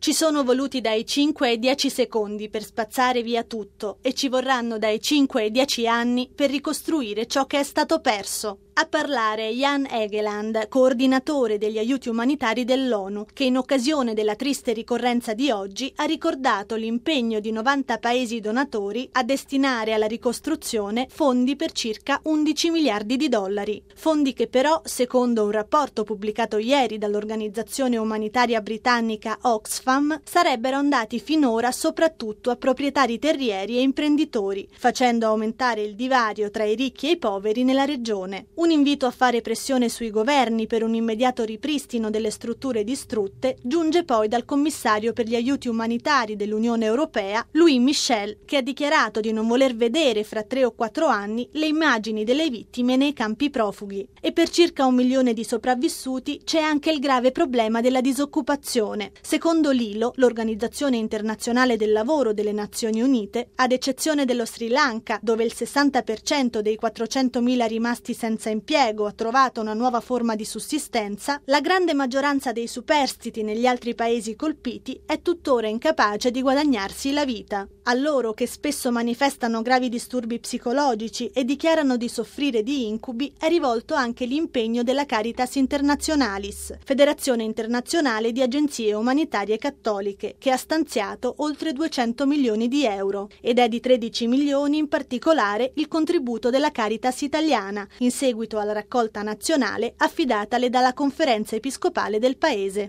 Ci sono voluti dai 5 ai 10 secondi per spazzare via tutto e ci vorranno dai 5 ai 10 anni per ricostruire ciò che è stato perso. A parlare Jan Egeland, coordinatore degli aiuti umanitari dell'ONU, che in occasione della triste ricorrenza di oggi ha ricordato l'impegno di 90 paesi donatori a destinare alla ricostruzione fondi per circa 11 miliardi di dollari. Fondi che però, secondo un rapporto pubblicato ieri dall'organizzazione umanitaria britannica Oxfam, sarebbero andati finora soprattutto a proprietari terrieri e imprenditori, facendo aumentare il divario tra i ricchi e i poveri nella regione. Un invito a fare pressione sui governi per un immediato ripristino delle strutture distrutte giunge poi dal commissario per gli aiuti umanitari dell'Unione Europea, Louis Michel, che ha dichiarato di non voler vedere fra 3 o 4 anni le immagini delle vittime nei campi profughi. E per circa 1 milione di sopravvissuti c'è anche il grave problema della disoccupazione. Secondo l'ILO, l'Organizzazione Internazionale del Lavoro delle Nazioni Unite, ad eccezione dello Sri Lanka, dove il 60% dei 400.000 rimasti senza impiego ha trovato una nuova forma di sussistenza, la grande maggioranza dei superstiti negli altri paesi colpiti è tuttora incapace di guadagnarsi la vita. A loro, che spesso manifestano gravi disturbi psicologici e dichiarano di soffrire di incubi, è rivolto anche l'impegno della Caritas Internationalis, Federazione Internazionale di Agenzie Umanitarie Cattoliche, che ha stanziato oltre 200 milioni di euro, ed è di 13 milioni in particolare il contributo della Caritas italiana, in seguito alla raccolta nazionale affidatale dalla Conferenza Episcopale del Paese.